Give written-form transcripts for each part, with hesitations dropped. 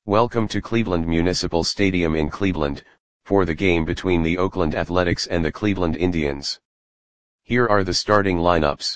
Welcome to Cleveland Municipal Stadium in Cleveland, for the game between the Oakland Athletics and the Cleveland Indians. Here are the starting lineups.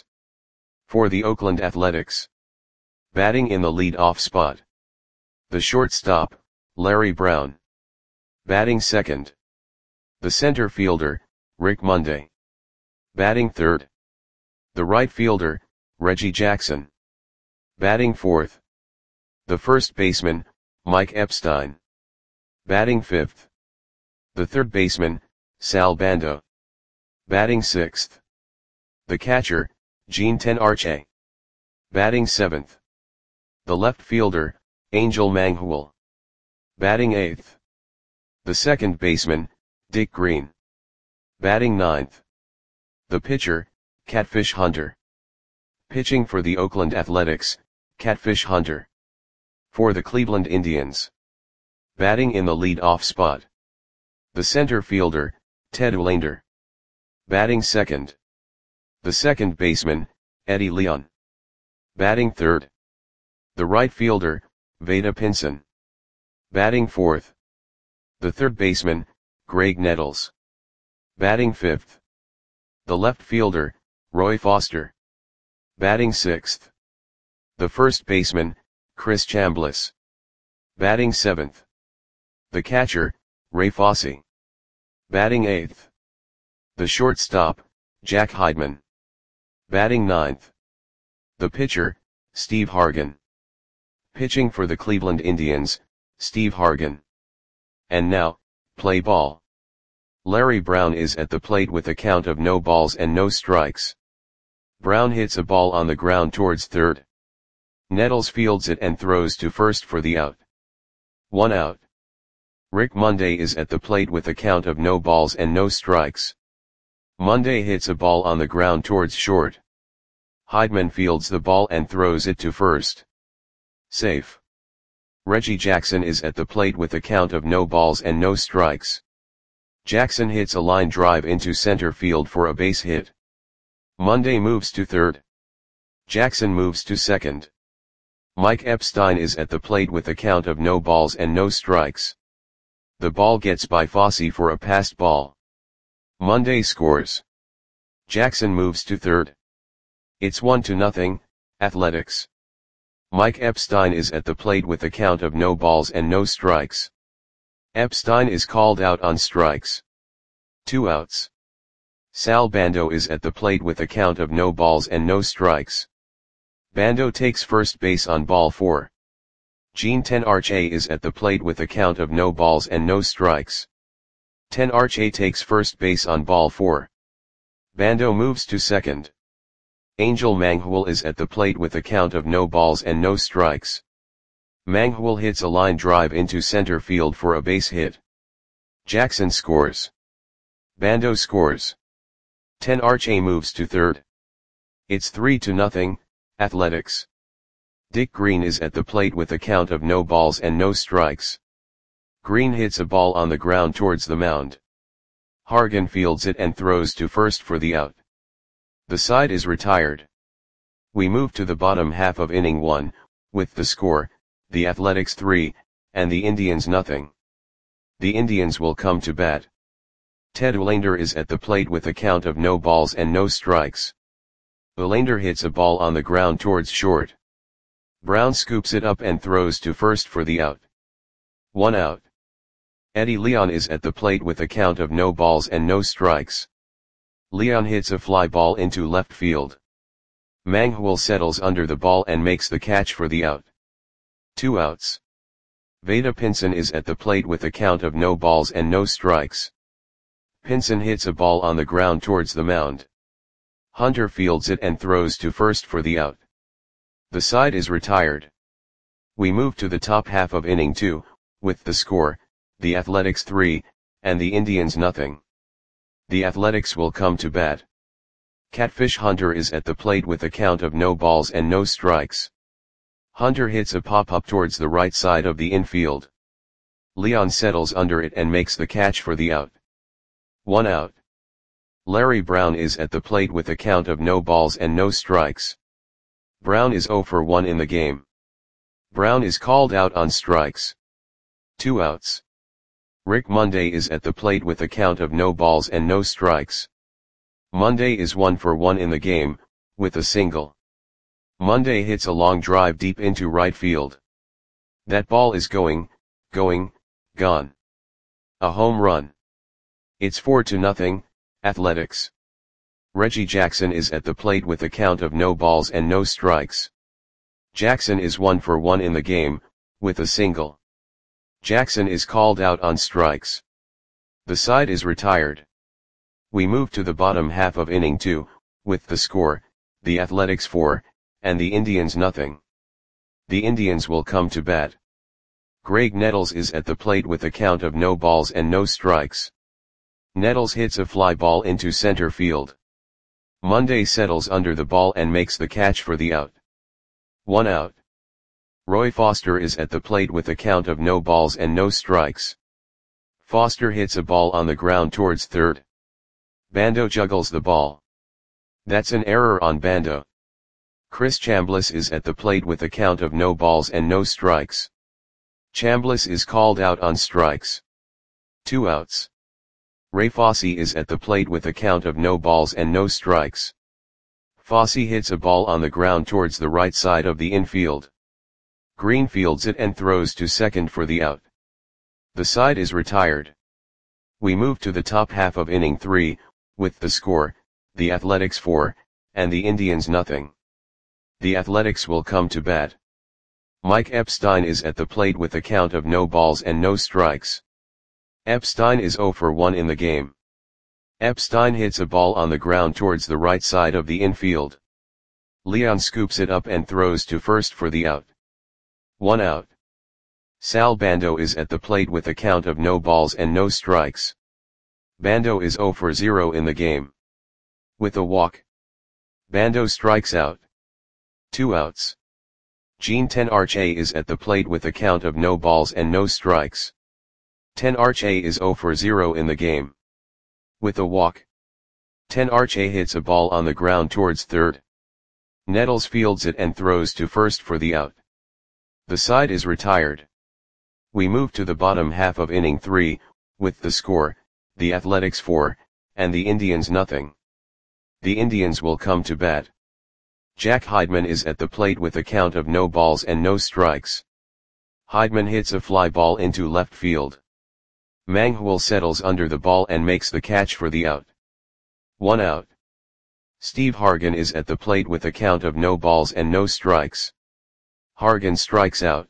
For the Oakland Athletics. Batting in the lead-off spot. The shortstop, Larry Brown. Batting second. The center fielder, Rick Monday. Batting third. The right fielder, Reggie Jackson. Batting fourth. The first baseman, Mike Epstein. Batting fifth. The third baseman, Sal Bando. Batting sixth. The catcher, Gene Tenarche. Batting seventh. The left fielder, Angel Manghul. Batting eighth. The second baseman, Dick Green. Batting ninth. The pitcher, Catfish Hunter. Pitching for the Oakland Athletics, Catfish Hunter. For the Cleveland Indians. Batting in the lead-off spot. The center fielder, Ted Olander. Batting second. The second baseman, Eddie Leon. Batting third. The right fielder, Vada Pinson. Batting fourth. The third baseman, Greg Nettles. Batting fifth. The left fielder, Roy Foster. Batting sixth. The first baseman, Chris Chambliss. Batting seventh. The catcher, Ray Fosse. Batting eighth. The shortstop, Jack Heidman. Batting ninth. The pitcher, Steve Hargan. Pitching for the Cleveland Indians, Steve Hargan. And now, play ball. Larry Brown is at the plate with a count of no balls and no strikes. Brown hits a ball on the ground towards third. Nettles fields it and throws to first for the out. 1 out. Rick Monday is at the plate with a count of no balls and no strikes. Monday hits a ball on the ground towards short. Heidman fields the ball and throws it to first. Safe. Reggie Jackson is at the plate with a count of no balls and no strikes. Jackson hits a line drive into center field for a base hit. Monday moves to third. Jackson moves to second. Mike Epstein is at the plate with a count of no balls and no strikes. The ball gets by Fosse for a passed ball. Monday scores. Jackson moves to third. It's 1-0, Athletics. Mike Epstein is at the plate with a count of no balls and no strikes. Epstein is called out on strikes. 2 outs. Sal Bando is at the plate with a count of no balls and no strikes. Bando takes first base on ball 4. Gene Tenarche is at the plate with a count of no balls and no strikes. Tenarche takes first base on ball 4. Bando moves to second. Angel Manghul is at the plate with a count of no balls and no strikes. Manghul hits a line drive into center field for a base hit. Jackson scores. Bando scores. Tenarche moves to third. It's 3-0, Athletics. Dick Green is at the plate with a count of no balls and no strikes. Green hits a ball on the ground towards the mound. Hargan fields it and throws to first for the out. The side is retired. We move to the bottom half of inning 1, with the score, the Athletics 3, and the Indians nothing. The Indians will come to bat. Ted Olander is at the plate with a count of no balls and no strikes. Olander hits a ball on the ground towards short. Brown scoops it up and throws to first for the out. 1 out. Eddie Leon is at the plate with a count of no balls and no strikes. Leon hits a fly ball into left field. Manghul settles under the ball and makes the catch for the out. 2 outs. Vada Pinson is at the plate with a count of no balls and no strikes. Pinson hits a ball on the ground towards the mound. Hunter fields it and throws to first for the out. The side is retired. We move to the top half of inning 2, with the score, the Athletics 3, and the Indians nothing. The Athletics will come to bat. Catfish Hunter is at the plate with a count of no balls and no strikes. Hunter hits a pop-up towards the right side of the infield. Leon settles under it and makes the catch for the out. 1 out. Larry Brown is at the plate with a count of no balls and no strikes. Brown is 0 for 1 in the game. Brown is called out on strikes. 2 outs. Rick Monday is at the plate with a count of no balls and no strikes. Monday is 1 for 1 in the game, with a single. Monday hits a long drive deep into right field. That ball is going, gone. A home run. It's 4-0, Athletics. Reggie Jackson is at the plate with a count of no balls and no strikes. Jackson is 1 for 1 in the game, with a single. Jackson is called out on strikes. The side is retired. We move to the bottom half of inning 2, with the score, the Athletics 4, and the Indians nothing. The Indians will come to bat. Greg Nettles is at the plate with a count of no balls and no strikes. Nettles hits a fly ball into center field. Monday settles under the ball and makes the catch for the out. 1 out. Roy Foster is at the plate with a count of no balls and no strikes. Foster hits a ball on the ground towards third. Bando juggles the ball. That's an error on Bando. Chris Chambliss is at the plate with a count of no balls and no strikes. Chambliss is called out on strikes. 2 outs. Ray Fosse is at the plate with a count of no balls and no strikes. Fosse hits a ball on the ground towards the right side of the infield. Green fields it and throws to second for the out. The side is retired. We move to the top half of inning 3, with the score, the Athletics 4, and the Indians nothing. The Athletics will come to bat. Mike Epstein is at the plate with a count of no balls and no strikes. Epstein is 0 for 1 in the game. Epstein hits a ball on the ground towards the right side of the infield. Leon scoops it up and throws to first for the out. 1 out. Sal Bando is at the plate with a count of no balls and no strikes. Bando is 0 for 0 in the game. With a walk. Bando strikes out. 2 outs. Gene Tenarche is at the plate with a count of no balls and no strikes. Tenarche is 0 for 0 in the game. With a walk. Tenarche hits a ball on the ground towards third. Nettles fields it and throws to first for the out. The side is retired. We move to the bottom half of inning 3, with the score, the Athletics 4, and the Indians nothing. The Indians will come to bat. Jack Heidman is at the plate with a count of no balls and no strikes. Heidman hits a fly ball into left field. Manghwal settles under the ball and makes the catch for the out. 1 out. Steve Hargan is at the plate with a count of no balls and no strikes. Hargan strikes out.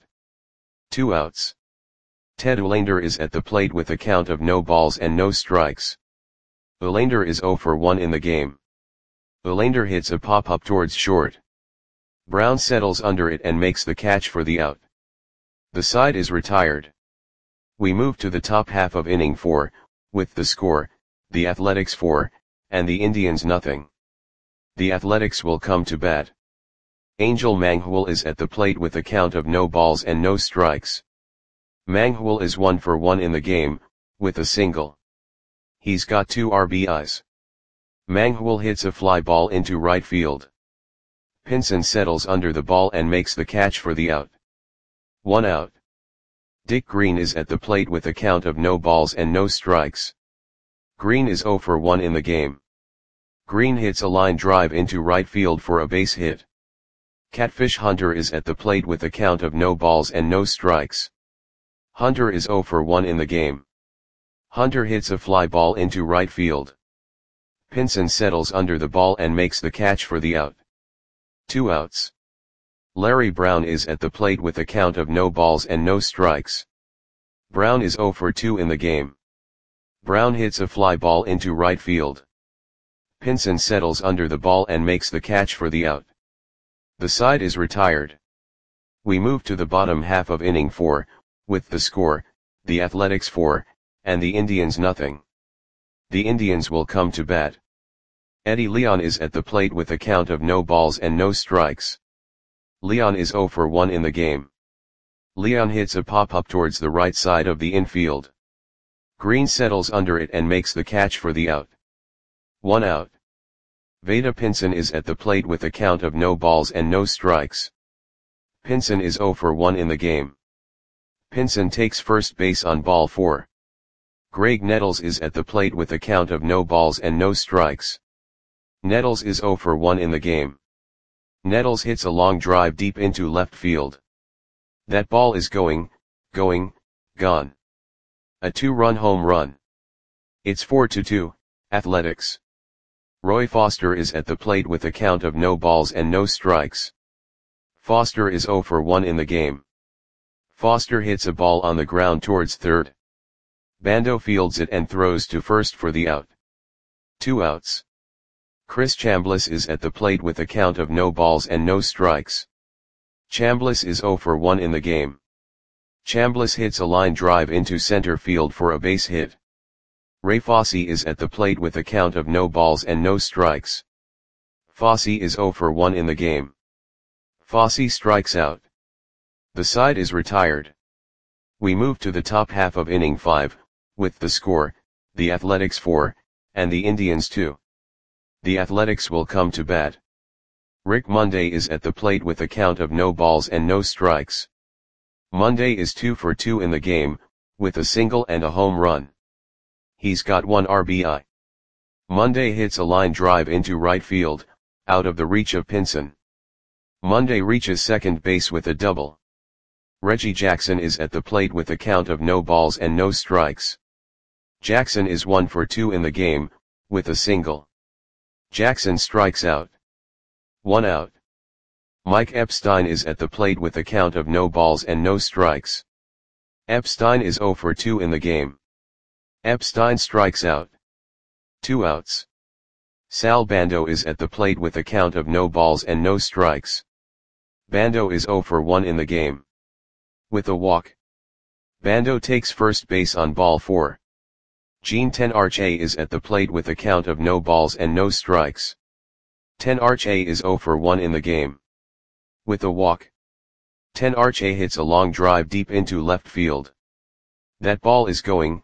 2 outs. Ted Olander is at the plate with a count of no balls and no strikes. Olander is 0 for 1 in the game. Olander hits a pop-up towards short. Brown settles under it and makes the catch for the out. The side is retired. We move to the top half of inning 4, with the score, the Athletics 4, and the Indians nothing. The Athletics will come to bat. Angel Manghwal is at the plate with a count of no balls and no strikes. Manghwal is 1 for 1 in the game, with a single. He's got 2 RBIs. Manghwal hits a fly ball into right field. Pinson settles under the ball and makes the catch for the out. 1 out. Dick Green is at the plate with a count of no balls and no strikes. Green is 0 for 1 in the game. Green hits a line drive into right field for a base hit. Catfish Hunter is at the plate with a count of no balls and no strikes. Hunter is 0 for 1 in the game. Hunter hits a fly ball into right field. Pinson settles under the ball and makes the catch for the out. 2 outs. Larry Brown is at the plate with a count of no balls and no strikes. Brown is 0 for 2 in the game. Brown hits a fly ball into right field. Pinson settles under the ball and makes the catch for the out. The side is retired. We move to the bottom half of inning 4, with the score, the Athletics 4, and the Indians nothing. The Indians will come to bat. Eddie Leon is at the plate with a count of no balls and no strikes. Leon is 0 for 1 in the game. Leon hits a pop-up towards the right side of the infield. Green settles under it and makes the catch for the out. 1 out. Veda Pinson is at the plate with a count of no balls and no strikes. Pinson is 0 for 1 in the game. Pinson takes first base on ball 4. Greg Nettles is at the plate with a count of no balls and no strikes. Nettles is 0 for 1 in the game. Nettles hits a long drive deep into left field. That ball is going, gone. A 2-run home run. It's 4-2, Athletics. Roy Foster is at the plate with a count of no balls and no strikes. Foster is 0 for 1 in the game. Foster hits a ball on the ground towards third. Bando fields it and throws to first for the out. 2 outs. Chris Chambliss is at the plate with a count of no balls and no strikes. Chambliss is 0 for 1 in the game. Chambliss hits a line drive into center field for a base hit. Ray Fosse is at the plate with a count of no balls and no strikes. Fosse is 0 for 1 in the game. Fosse strikes out. The side is retired. We move to the top half of inning 5, with the score, the Athletics 4, and the Indians 2. The Athletics will come to bat. Rick Monday is at the plate with a count of no balls and no strikes. Monday is 2 for 2 in the game, with a single and a home run. He's got 1 RBI. Monday hits a line drive into right field, out of the reach of Pinson. Monday reaches second base with a double. Reggie Jackson is at the plate with a count of no balls and no strikes. Jackson is 1 for 2 in the game, with a single. Jackson strikes out. 1 out. Mike Epstein is at the plate with a count of no balls and no strikes. Epstein is 0 for 2 in the game. Epstein strikes out. 2 outs. Sal Bando is at the plate with a count of no balls and no strikes. Bando is 0 for 1 in the game. With a walk. Bando takes first base on ball 4. Gene Tenarche is at the plate with a count of no balls and no strikes. Tenarche is 0 for 1 in the game. With a walk. Tenarche hits a long drive deep into left field. That ball is going,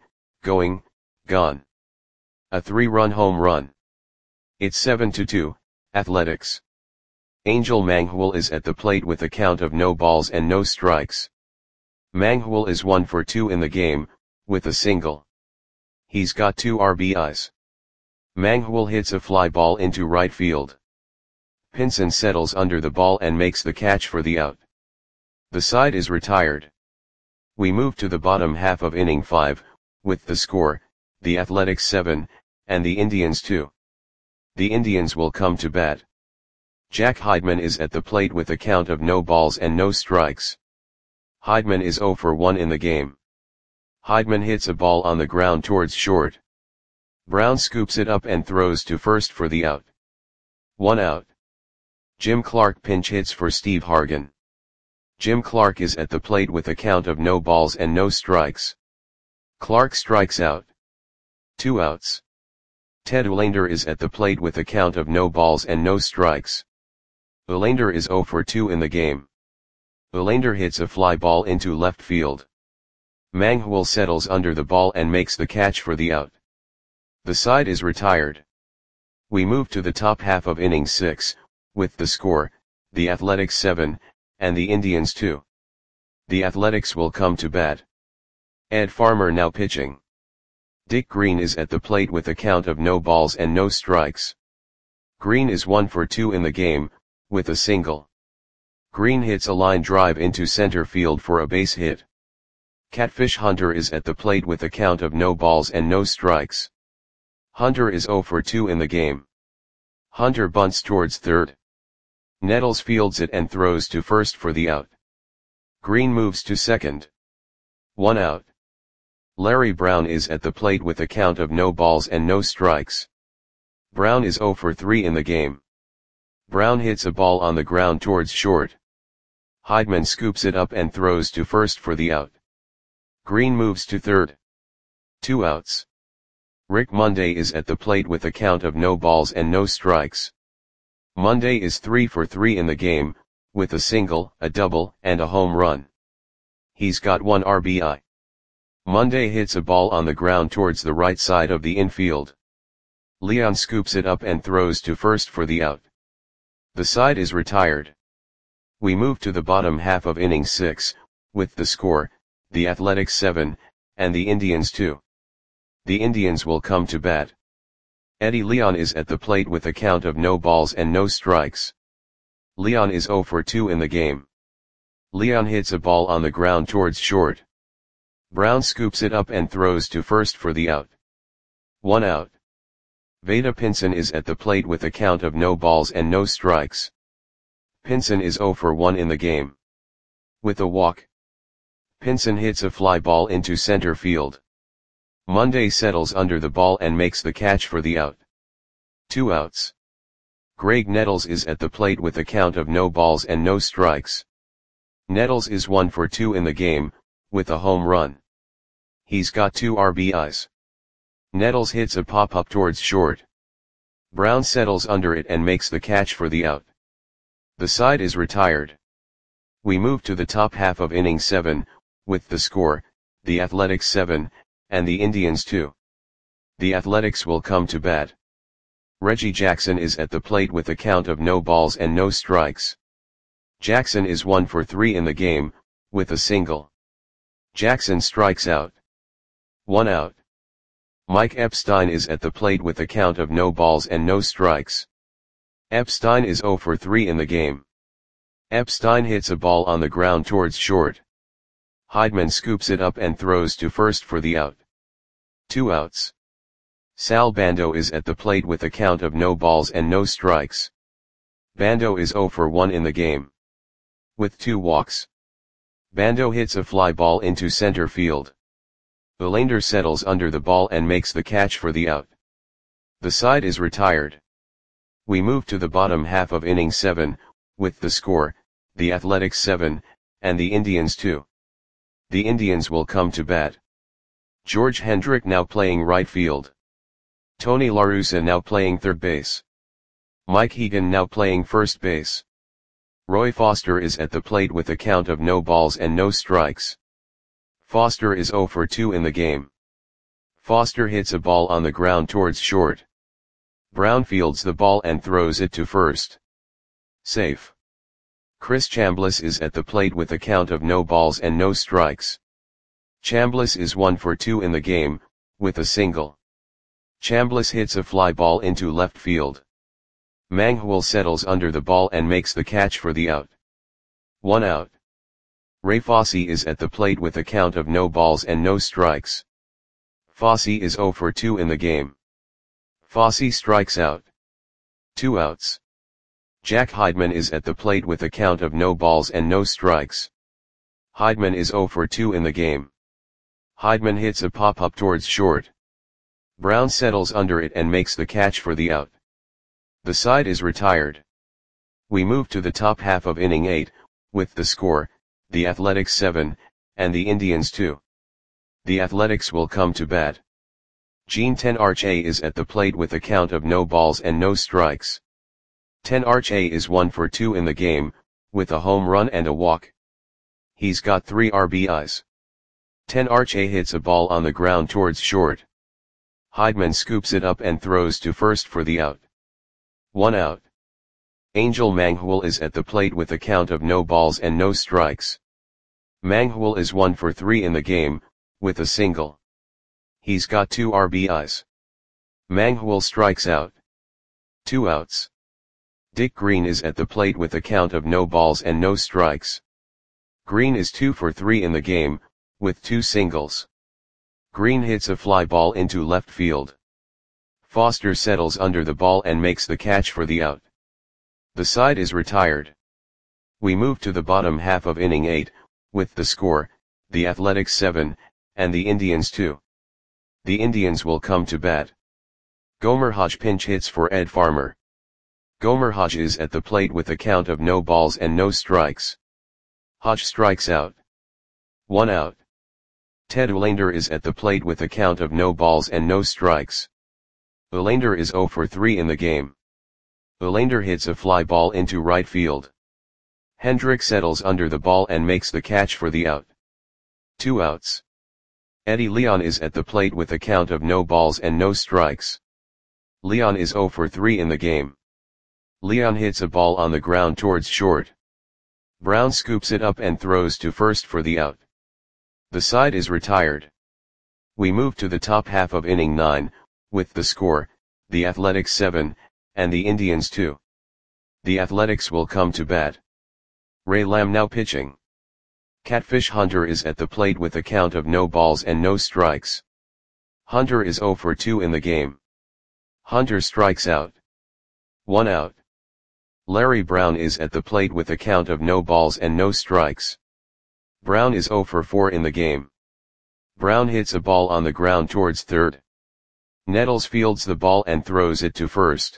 gone. A 3-run home run. It's 7-2, Athletics. Angel Manghul is at the plate with a count of no balls and no strikes. Manghul is 1 for 2 in the game, with a single. He's got 2 RBIs. Manghul hits a fly ball into right field. Pinson settles under the ball and makes the catch for the out. The side is retired. We move to the bottom half of inning 5, with the score, the Athletics 7, and the Indians 2. The Indians will come to bat. Jack Heidman is at the plate with a count of no balls and no strikes. Heidman is 0 for 1 in the game. Heidman hits a ball on the ground towards short. Brown scoops it up and throws to first for the out. 1 out. Jim Clark pinch hits for Steve Hargan. Jim Clark is at the plate with a count of no balls and no strikes. Clark strikes out. 2 outs. Ted Olander is at the plate with a count of no balls and no strikes. Olander is 0 for 2 in the game. Olander hits a fly ball into left field. Manghul settles under the ball and makes the catch for the out. The side is retired. We move to the top half of inning 6, with the score, the Athletics 7, and the Indians 2. The Athletics will come to bat. Ed Farmer now pitching. Dick Green is at the plate with a count of no balls and no strikes. Green is 1 for 2 in the game, with a single. Green hits a line drive into center field for a base hit. Catfish Hunter is at the plate with a count of no balls and no strikes. Hunter is 0 for 2 in the game. Hunter bunts towards third. Nettles fields it and throws to first for the out. Green moves to second. 1 out. Larry Brown is at the plate with a count of no balls and no strikes. Brown is 0 for 3 in the game. Brown hits a ball on the ground towards short. Heidman scoops it up and throws to first for the out. Green moves to third. 2 outs. Rick Monday is at the plate with a count of no balls and no strikes. Monday is 3 for 3 in the game, with a single, a double, and a home run. He's got 1 RBI. Monday hits a ball on the ground towards the right side of the infield. Leon scoops it up and throws to first for the out. The side is retired. We move to the bottom half of inning 6, with the score, the Athletics 7, and the Indians 2. The Indians will come to bat. Eddie Leon is at the plate with a count of no balls and no strikes. Leon is 0 for 2 in the game. Leon hits a ball on the ground towards short. Brown scoops it up and throws to first for the out. 1 out. Veda Pinson is at the plate with a count of no balls and no strikes. Pinson is 0 for 1 in the game. With a walk, Pinson hits a fly ball into center field. Monday settles under the ball and makes the catch for the out. 2 outs. Greg Nettles is at the plate with a count of no balls and no strikes. Nettles is 1 for 2 in the game, with a home run. He's got 2 RBIs. Nettles hits a pop-up towards short. Brown settles under it and makes the catch for the out. The side is retired. We move to the top half of inning 7, with the score, the Athletics 7, and the Indians 2. The Athletics will come to bat. Reggie Jackson is at the plate with a count of no balls and no strikes. Jackson is 1 for 3 in the game, with a single. Jackson strikes out. 1 out. Mike Epstein is at the plate with a count of no balls and no strikes. Epstein is 0 for 3 in the game. Epstein hits a ball on the ground towards short. Heidman scoops it up and throws to first for the out. 2 outs. Sal Bando is at the plate with a count of no balls and no strikes. Bando is 0 for 1 in the game. With 2 walks, Bando hits a fly ball into center field. Belander settles under the ball and makes the catch for the out. The side is retired. We move to the bottom half of inning 7, with the score, the Athletics 7, and the Indians 2. The Indians will come to bat. George Hendrick now playing right field. Tony La Russa now playing third base. Mike Hegan now playing first base. Roy Foster is at the plate with a count of no balls and no strikes. Foster is 0 for 2 in the game. Foster hits a ball on the ground towards short. Brown fields the ball and throws it to first. Safe. Chris Chambliss is at the plate with a count of no balls and no strikes. Chambliss is 1 for 2 in the game, with a single. Chambliss hits a fly ball into left field. Manghwal settles under the ball and makes the catch for the out. 1 out. Ray Fosse is at the plate with a count of no balls and no strikes. Fosse is 0 for 2 in the game. Fosse strikes out. 2 outs. Jack Heidman is at the plate with a count of no balls and no strikes. Heidman is 0 for 2 in the game. Heidman hits a pop-up towards short. Brown settles under it and makes the catch for the out. The side is retired. We move to the top half of inning 8, with the score, the Athletics 7, and the Indians 2. The Athletics will come to bat. Gene Tenarche is at the plate with a count of no balls and no strikes. Tenarche is 1 for 2 in the game, with a home run and a walk. He's got 3 RBIs. Tenarche hits a ball on the ground towards short. Heidman scoops it up and throws to first for the out. 1 out. Angel Manghwal is at the plate with a count of no balls and no strikes. Manghwal is 1 for 3 in the game, with a single. He's got 2 RBIs. Manghwal strikes out. 2 outs. Dick Green is at the plate with a count of no balls and no strikes. Green is 2 for 3 in the game, with 2 singles. Green hits a fly ball into left field. Foster settles under the ball and makes the catch for the out. The side is retired. We move to the bottom half of inning 8, with the score, the Athletics 7, and the Indians 2. The Indians will come to bat. Gomer Hodge pinch hits for Ed Farmer. Gomer Hodge is at the plate with a count of no balls and no strikes. Hodge strikes out. 1 out. Ted Uhlaender is at the plate with a count of no balls and no strikes. Uhlaender is 0 for 3 in the game. Uhlaender hits a fly ball into right field. Hendrick settles under the ball and makes the catch for the out. 2 outs. Eddie Leon is at the plate with a count of no balls and no strikes. Leon is 0 for 3 in the game. Leon hits a ball on the ground towards short. Brown scoops it up and throws to first for the out. The side is retired. We move to the top half of inning 9, with the score, the Athletics 7, and the Indians 2. The Athletics will come to bat. Ray Lamb now pitching. Catfish Hunter is at the plate with a count of no balls and no strikes. Hunter is 0 for 2 in the game. Hunter strikes out. 1 out. Larry Brown is at the plate with a count of no balls and no strikes. Brown is 0 for 4 in the game. Brown hits a ball on the ground towards third. Nettles fields the ball and throws it to first.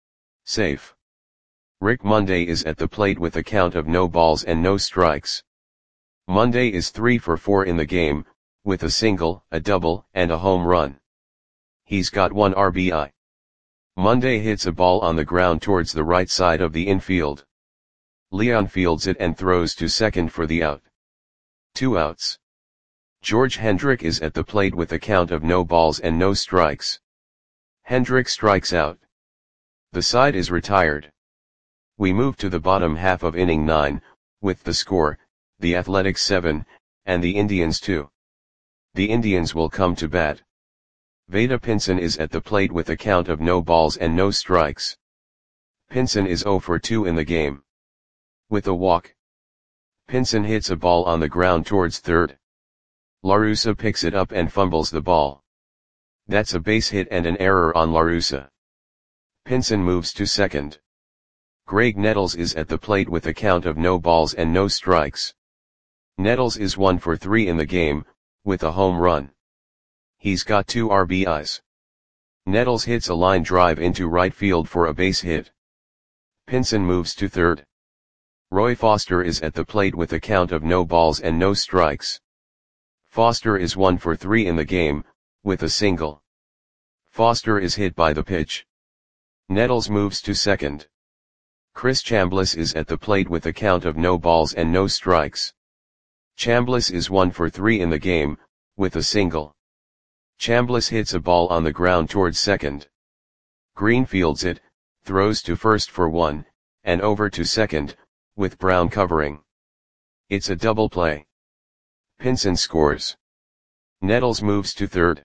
Safe. Rick Monday is at the plate with a count of no balls and no strikes. Monday is 3 for 4 in the game, with a single, a double, and a home run. He's got 1 RBI. Monday hits a ball on the ground towards the right side of the infield. Leon fields it and throws to second for the out. 2 outs. George Hendrick is at the plate with a count of no balls and no strikes. Hendrick strikes out. The side is retired. We move to the bottom half of inning 9, with the score, the Athletics 7, and the Indians 2. The Indians will come to bat. Vada Pinson is at the plate with a count of no balls and no strikes. Pinson is 0 for 2 in the game. With a walk. Pinson hits a ball on the ground towards third. LaRussa picks it up and fumbles the ball. That's a base hit and an error on LaRussa. Pinson moves to second. Greg Nettles is at the plate with a count of no balls and no strikes. Nettles is 1 for 3 in the game, with a home run. He's got 2 RBIs. Nettles hits a line drive into right field for a base hit. Pinson moves to third. Roy Foster is at the plate with a count of no balls and no strikes. Foster is 1 for 3 in the game, with a single. Foster is hit by the pitch. Nettles moves to second. Chris Chambliss is at the plate with a count of no balls and no strikes. Chambliss is 1 for 3 in the game, with a single. Chambliss hits a ball on the ground towards second. Green fields it, throws to first for 1, and over to second, with Brown covering. It's a double play. Pinson scores. Nettles moves to third.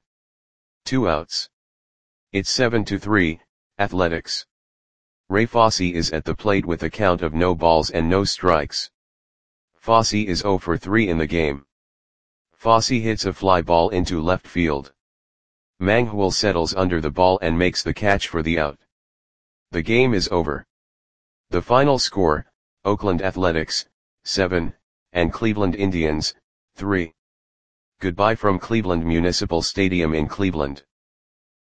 2 outs. It's 7-3, Athletics. Ray Fosse is at the plate with a count of no balls and no strikes. Fosse is 0 for 3 in the game. Fosse hits a fly ball into left field. Manghul settles under the ball and makes the catch for the out. The game is over. The final score, Oakland Athletics, 7, and Cleveland Indians, 3. Goodbye from Cleveland Municipal Stadium in Cleveland.